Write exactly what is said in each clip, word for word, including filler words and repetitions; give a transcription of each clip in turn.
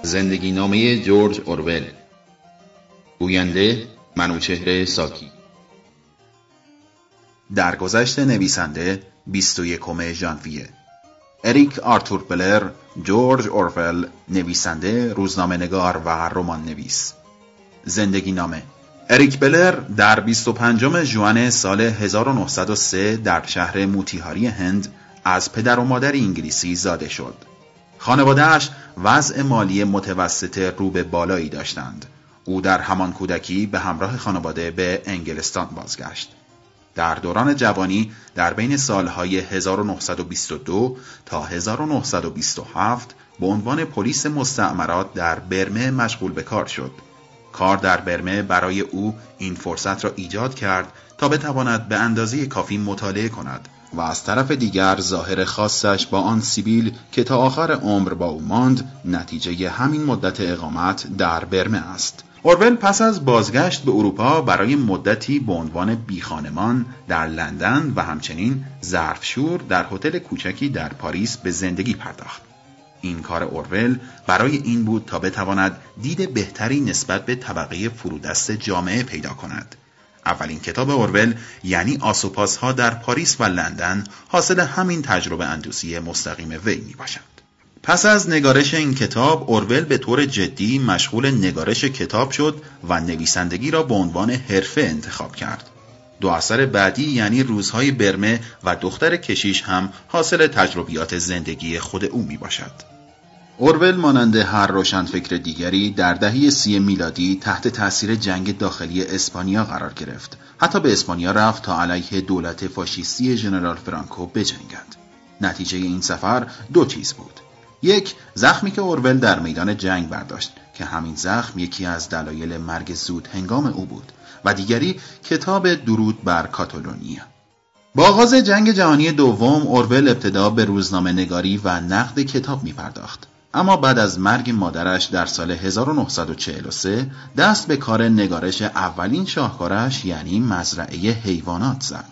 زندگی نامه جورج اورول. گوینده منوچهر ساکی. درگذشت نویسنده بیست و یکم ژانویه. اریک آرتور بلر، جورج اورول، نویسنده، روزنامه‌نگار و رمان نویس. زندگی نامه. اریک بلر در بیست و پنجم ژوئن سال هزار و نهصد و سه در شهر موتیهاری هند از پدر و مادر انگلیسی زاده شد. خانواده‌اش وضع مالی متوسط رو به بالایی داشتند. او در همان کودکی به همراه خانواده به انگلستان بازگشت. در دوران جوانی در بین سالهای هزار و نهصد و بیست و دو تا هزار و نهصد و بیست و هفت به عنوان پلیس مستعمرات در برمه مشغول به کار شد. کار در برمه برای او این فرصت را ایجاد کرد تا بتواند به اندازه کافی مطالعه کند و از طرف دیگر ظاهر خاصش با آن سیبیل که تا آخر عمر با او ماند نتیجه همین مدت اقامت در برمه است. اورول پس از بازگشت به اروپا برای مدتی به عنوان بیخانمان در لندن و همچنین ظرفشور در هتل کوچکی در پاریس به زندگی پرداخت. این کار اورول برای این بود تا بتواند دید بهتری نسبت به طبقه فرودست جامعه پیدا کند. اولین کتاب اورول یعنی آسوپاس‌ها در پاریس و لندن حاصل همین تجربه اندوزی مستقیم وی می باشد. پس از نگارش این کتاب اورول به طور جدی مشغول نگارش کتاب شد و نویسندگی را به عنوان حرفه انتخاب کرد. دو اثر بعدی یعنی روزهای برمه و دختر کشیش هم حاصل تجربیات زندگی خود او می باشد. اورول مانند هر روشنفکر دیگری در دهه سی میلادی تحت تأثیر جنگ داخلی اسپانیا قرار گرفت. حتی به اسپانیا رفت تا علیه دولت فاشیستی ژنرال فرانکو بجنگد. نتیجه این سفر دو چیز بود. یک، زخمی که اورول در میدان جنگ برداشت که همین زخم یکی از دلایل مرگ زود هنگام او بود و دیگری کتاب درود بر کاتالونیا. با آغاز جنگ جهانی دوم اورول ابتدا به روزنامه نگاری و نقد کتاب می پرداخت. اما بعد از مرگ مادرش در سال هزار و نهصد و چهل و سه دست به کار نگارش اولین شاهکارش یعنی مزرعه حیوانات زد.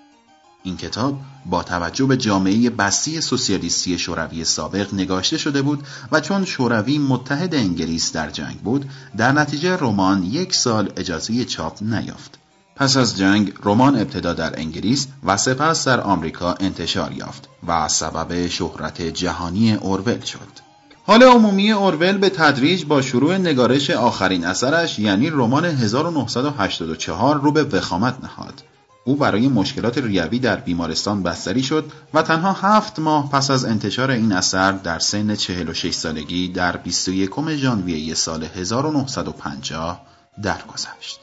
این کتاب با توجه به جامعه بسیط سوسیالیستی شوروی سابق نگاشته شده بود و چون شوروی متحد انگلیس در جنگ بود در نتیجه رمان یک سال اجازه چاپ نیافت. پس از جنگ رمان ابتدا در انگلیس و سپس در آمریکا انتشار یافت و سبب شهرت جهانی اورول شد. حال عمومی اورول به تدریج با شروع نگارش آخرین اثرش یعنی رمان هزار و نهصد و هشتاد و چهار رو به وخامت نهاد. او برای مشکلات ریوی در بیمارستان بستری شد و تنها هفت ماه پس از انتشار این اثر در سن چهل و شش سالگی در بیست و یکم ژانویه سال هزار و نهصد و پنجاه درگذشت.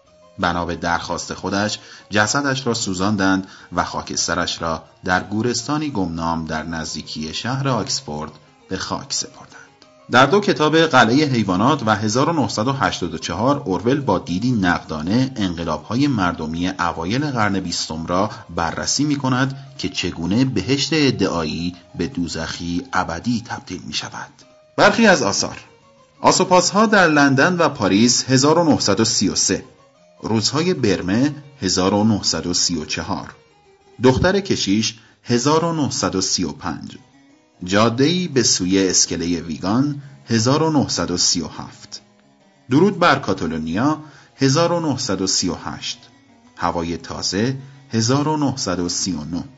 بنا به درخواست خودش جسدش را سوزاندند و خاکسترش را در گورستانی گمنام در نزدیکی شهر آکسفورد به خاک سپردند. در دو کتاب قلعه حیوانات و هزار و نهصد و هشتاد و چهار اورول با دیدی نقدانه انقلاب‌های مردمی اوایل قرن بیستم را بررسی می‌کند که چگونه بهشت ادعایی به دوزخی ابدی تبدیل می‌شود. برخی از آثار: آسوپاس‌ها در لندن و پاریس هزار و نهصد و سی و سه، روزهای برمه هزار و نهصد و سی و چهار، دختر کشیش هزار و نهصد و سی و پنج، جاده‌ای به سوی اسکله ویگان هزار و نهصد و سی و هفت، درود بر کاتالونیا هزار و نهصد و سی و هشت، هوای تازه هزار و نهصد و سی و نه،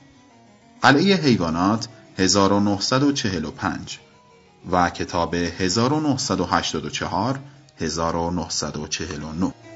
قلعه حیوانات هزار و نهصد و چهل و پنج و کتاب هزار و نهصد و هشتاد و چهار هزار و نهصد و چهل و نه.